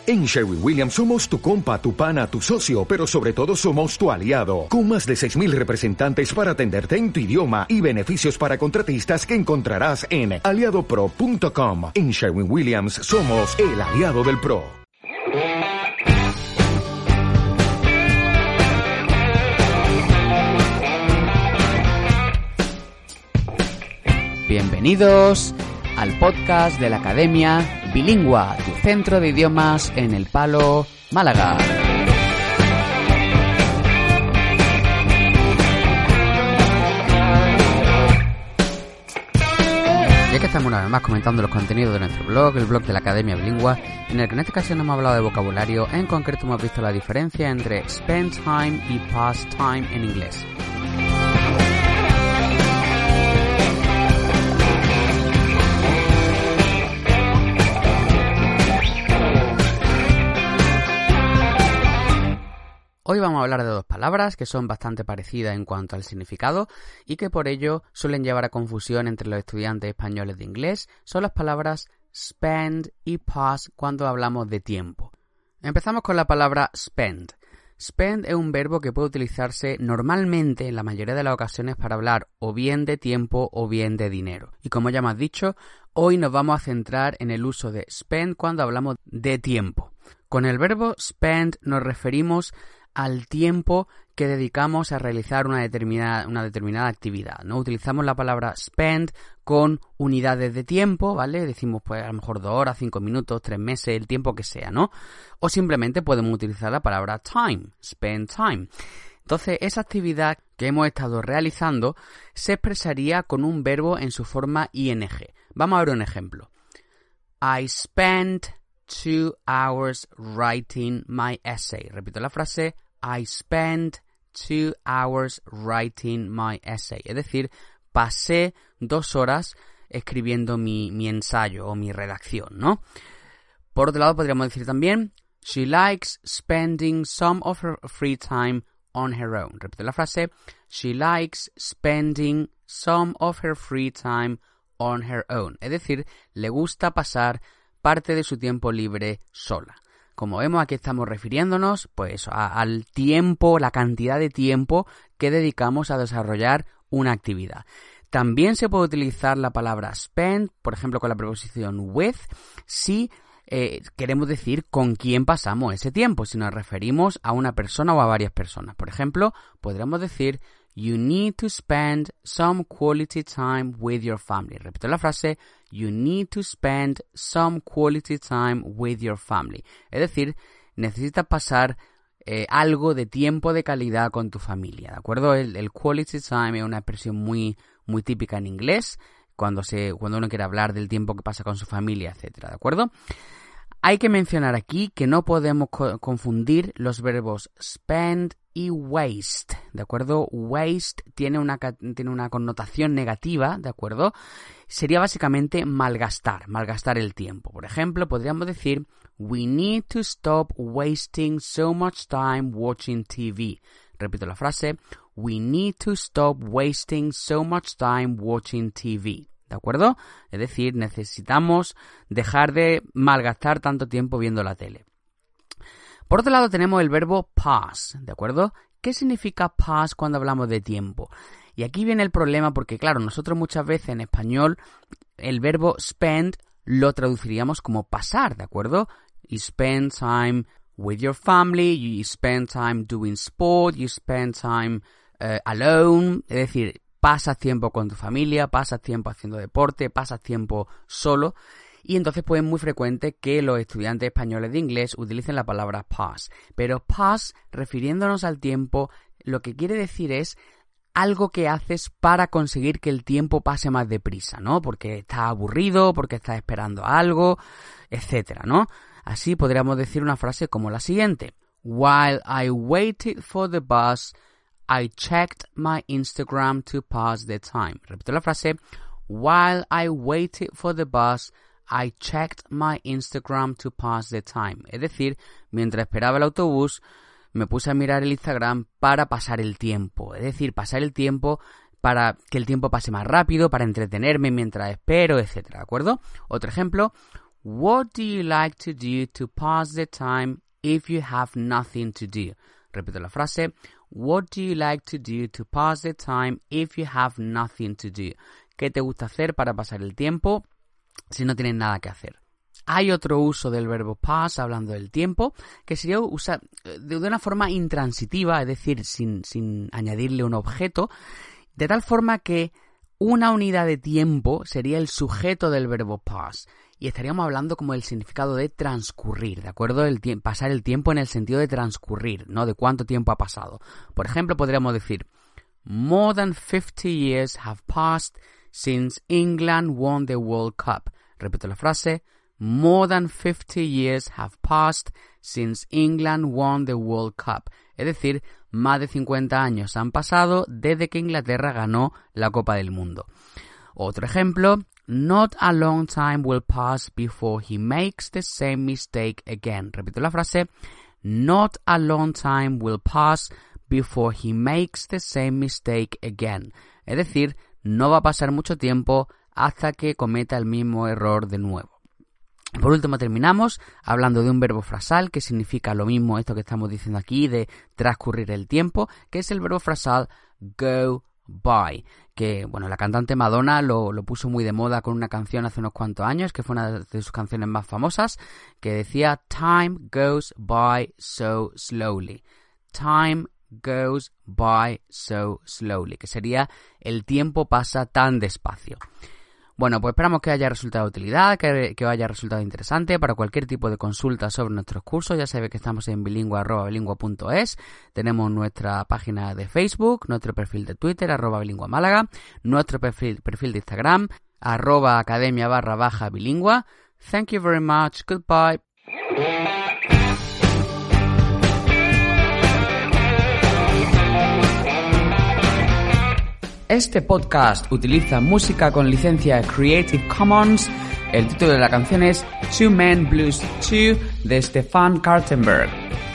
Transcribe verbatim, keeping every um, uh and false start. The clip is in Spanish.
En Sherwin-Williams somos tu compa, tu pana, tu socio, pero sobre todo somos tu aliado, con más de seis mil representantes para atenderte en tu idioma y beneficios para contratistas que encontrarás en aliado pro punto com. En Sherwin-Williams somos el aliado del pro. Bienvenidos al podcast de la Academia Bilingua, tu centro de idiomas en El Palo, Málaga. Ya que estamos una vez más comentando los contenidos de nuestro blog, el blog de la Academia Bilingua, en el que en esta ocasión hemos hablado de vocabulario, en concreto hemos visto la diferencia entre spend time y pass time en inglés. Hoy vamos a hablar de dos palabras que son bastante parecidas en cuanto al significado y que por ello suelen llevar a confusión entre los estudiantes españoles de inglés. Son las palabras spend y pass cuando hablamos de tiempo. Empezamos con la palabra spend. Spend es un verbo que puede utilizarse normalmente en la mayoría de las ocasiones para hablar o bien de tiempo o bien de dinero. Y como ya hemos dicho, hoy nos vamos a centrar en el uso de spend cuando hablamos de tiempo. Con el verbo spend nos referimos al tiempo que dedicamos a realizar una determinada, una determinada actividad, ¿no? Utilizamos la palabra spend con unidades de tiempo, ¿vale? Decimos, pues, a lo mejor dos horas, cinco minutos, tres meses, el tiempo que sea, ¿no? O simplemente podemos utilizar la palabra time, spend time. Entonces, esa actividad que hemos estado realizando se expresaría con un verbo en su forma ing. Vamos a ver un ejemplo. I spent two hours writing my essay. Repito la frase. I spent two hours writing my essay. Es decir, pasé dos horas escribiendo mi, mi ensayo o mi redacción, ¿no? Por otro lado, podríamos decir también, she likes spending some of her free time on her own. Repito la frase. She likes spending some of her free time on her own. Es decir, le gusta pasar parte de su tiempo libre sola. Como vemos, aquí estamos refiriéndonos pues a, al tiempo, la cantidad de tiempo que dedicamos a desarrollar una actividad. También se puede utilizar la palabra spend, por ejemplo, con la preposición with, si eh, queremos decir con quién pasamos ese tiempo, si nos referimos a una persona o a varias personas. Por ejemplo, podríamos decir you need to spend some quality time with your family. Repito la frase, you need to spend some quality time with your family. Es decir, necesitas pasar eh, algo de tiempo de calidad con tu familia, ¿de acuerdo? El, el quality time es una expresión muy, muy típica en inglés, cuando, se, cuando uno quiere hablar del tiempo que pasa con su familia, etcétera, ¿de acuerdo? Hay que mencionar aquí que no podemos co- confundir los verbos spend y waste, ¿de acuerdo? Waste tiene una, tiene una connotación negativa, ¿de acuerdo? Sería básicamente malgastar, malgastar el tiempo. Por ejemplo, podríamos decir, we need to stop wasting so much time watching T V. Repito la frase, we need to stop wasting so much time watching T V. ¿De acuerdo? Es decir, necesitamos dejar de malgastar tanto tiempo viendo la tele. Por otro lado tenemos el verbo pass, ¿de acuerdo? ¿Qué significa pass cuando hablamos de tiempo? Y aquí viene el problema porque, claro, nosotros muchas veces en español el verbo spend lo traduciríamos como pasar, ¿de acuerdo? You spend time with your family, you spend time doing sport, you spend time uh, alone, es decir, pasas tiempo con tu familia, pasas tiempo haciendo deporte, pasas tiempo solo. Y entonces pues es muy frecuente que los estudiantes españoles de inglés utilicen la palabra pass. Pero pass, refiriéndonos al tiempo, lo que quiere decir es algo que haces para conseguir que el tiempo pase más deprisa, ¿no? Porque estás aburrido, porque estás esperando algo, etcétera, ¿no? Así podríamos decir una frase como la siguiente. While I waited for the bus, I checked my Instagram to pass the time. Repito la frase. While I waited for the bus, I checked my Instagram to pass the time. Es decir, mientras esperaba el autobús, me puse a mirar el Instagram para pasar el tiempo. Es decir, pasar el tiempo para que el tiempo pase más rápido, para entretenerme mientras espero, etcétera, ¿de acuerdo? Otro ejemplo. What do you like to do to pass the time if you have nothing to do? Repito la frase. What do you like to do to pass the time if you have nothing to do? ¿Qué te gusta hacer para pasar el tiempo si no tienes nada que hacer? Hay otro uso del verbo pass, hablando del tiempo, que sería usar de una forma intransitiva, es decir, sin, sin añadirle un objeto, de tal forma que una unidad de tiempo sería el sujeto del verbo pass. Y estaríamos hablando como del significado de transcurrir, ¿de acuerdo? El tie- pasar el tiempo en el sentido de transcurrir, ¿no? De cuánto tiempo ha pasado. Por ejemplo, podríamos decir, More than fifty years have passed since England won the World Cup. Repito la frase. More than fifty years have passed since England won the World Cup. Es decir, más de cincuenta años han pasado desde que Inglaterra ganó la Copa del Mundo. Otro ejemplo. Not a long time will pass before he makes the same mistake again. Repito la frase. Not a long time will pass before he makes the same mistake again. Es decir, no va a pasar mucho tiempo hasta que cometa el mismo error de nuevo. Por último, terminamos hablando de un verbo frasal que significa lo mismo, esto que estamos diciendo aquí, de transcurrir el tiempo, que es el verbo frasal go by, que bueno, la cantante Madonna lo, lo puso muy de moda con una canción hace unos cuantos años, que fue una de sus canciones más famosas, que decía Time goes by so slowly. Time goes by so slowly, que sería el tiempo pasa tan despacio. Bueno, pues esperamos que haya resultado de utilidad, que, que haya resultado interesante. Para cualquier tipo de consulta sobre nuestros cursos, ya sabéis que estamos en bilingüe arroba bilingüe punto es. Tenemos nuestra página de Facebook, nuestro perfil de Twitter, arroba bilingüe málaga, nuestro perfil, perfil de Instagram, arroba academia barra baja bilingüe. Thank you very much. Goodbye. Este podcast utiliza música con licencia Creative Commons. El título de la canción es Two Men Blues two de Stefan Kartenberg.